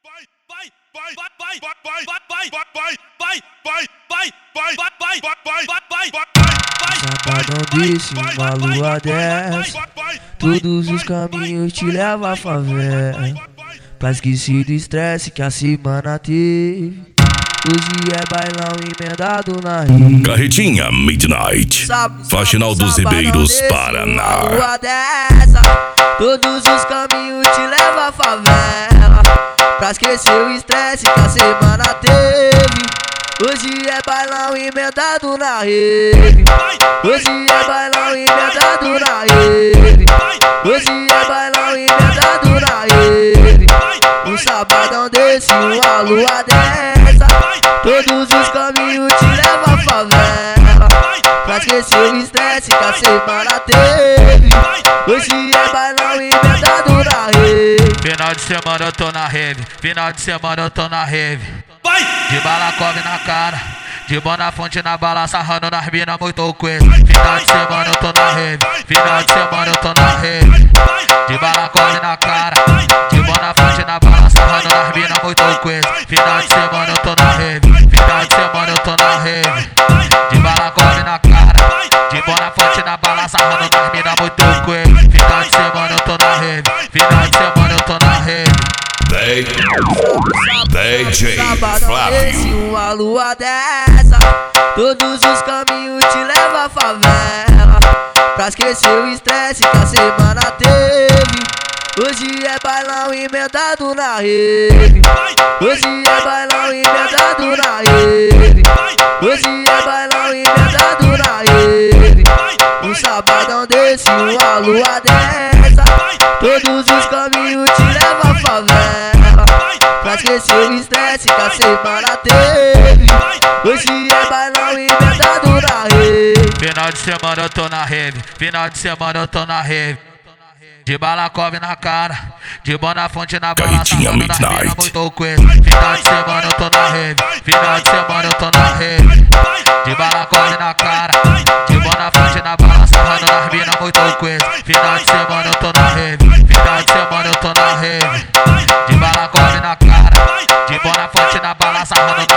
Sabadão desse, uma lua dessa, todos os caminhos te levam à favela, pra esquecer do estresse que a semana teve. Hoje é bailão emendado na rede. Carretinha Midnight, Faxinal dos Ribeiros, Paraná. Lua dessa, todos os caminhos te levam à favela, pra esquecer o estresse que a semana teve. Hoje é bailão emendado na rede. Hoje é bailão emendado na rede. Hoje é bailão emendado na rede. Um sabadão desse, uma lua dessa, todos os caminhos te levam à favela, pra esquecer o estresse que a semana teve. Hoje é bailão emendado na rede. Final de semana eu tô na rave, final de semana eu tô na rave. De balacove na cara, de Bonafonte na bala, sarrando nas mina muito coisa. Final de semana eu tô na rave, final de semana eu tô na rave. De balacove na cara, de Bonafonte na bala, sarrando nas mina muito coisa. Final de semana eu tô na rave, final de semana eu tô na rave. De balacove na cara, de Bonafonte na bala, sarrando nas mina muito coisa. Final de semana eu tô na rave, final de semana eu tô na rave. DJ Sabadão desse, uma lua dessa, todos os caminhos te levam à favela, pra esquecer o estresse que a semana teve. Hoje é bailão emendado na rede. Hoje é bailão emendado na rede. Hoje é bailão emendado na rede. Um sabadão desse, uma lua dessa, todos os caminhos te levam à favela, pra esquecer o estresse que a semana teve. Hoje é bailão emendado na rede. Final de semana eu tô na rave, final de semana eu tô na rave. De balacove na cara, de Bonafonte na bala, Carretinha sarrando nas mina Midnight. muito coisa. Final de semana eu tô na rave, final de semana eu tô na rave. De balacove na cara, de Bonafonte na bala, sarrando nas mina muito coisa. Final de semana eu tô na rave, final de semana eu tô na rave. De balacove na cara, de Bonafonte na bala, sarrando